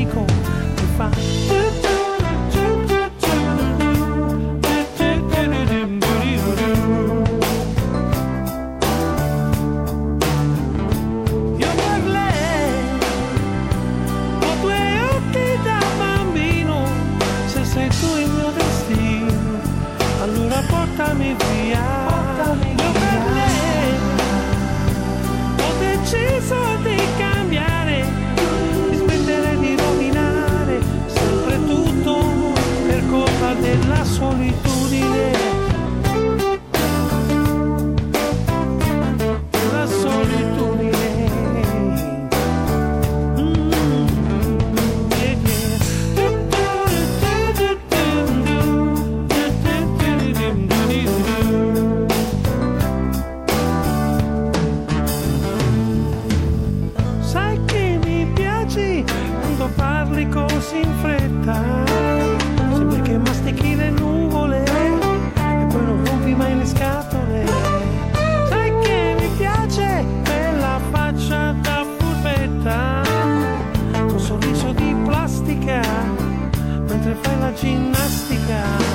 amico mi fa. Io per lei ho due occhi da bambino, se sei tu il mio destino, allora portami via. Io per lei ho deciso di cambiare, di smettere di rovinare sempre tutto per colpa della solitudine. La solitudine. Sai che mi piaci quando parli così in fretta, sembra che mastichi le nuvole e poi non rompi mai le scatole. Sai che mi piace quella faccia da furbetta, con sorriso di plastica mentre fai la ginnastica.